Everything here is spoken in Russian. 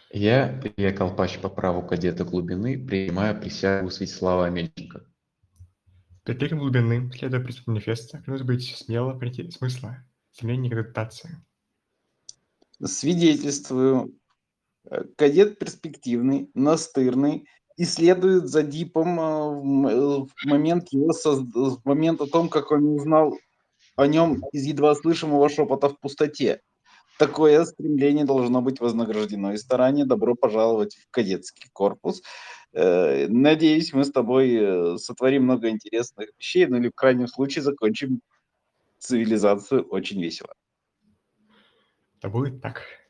Я, Илья Колпач по праву кадета глубины, принимаю присягу Святослава Мельченко. Кадеты глубины, следуя принципу манифеста, клянусь быть смело прийти смысла, стремление к адаптации. Свидетельствую, кадет перспективный, настырный, и следует за Дипом в момент в момент о том, как он узнал о нем из едва слышимого шепота в пустоте. Такое стремление должно быть вознаграждено и старание. Добро пожаловать в кадетский корпус. Надеюсь, мы с тобой сотворим много интересных вещей, ну или в крайнем случае закончим цивилизацию очень весело. Да будет так.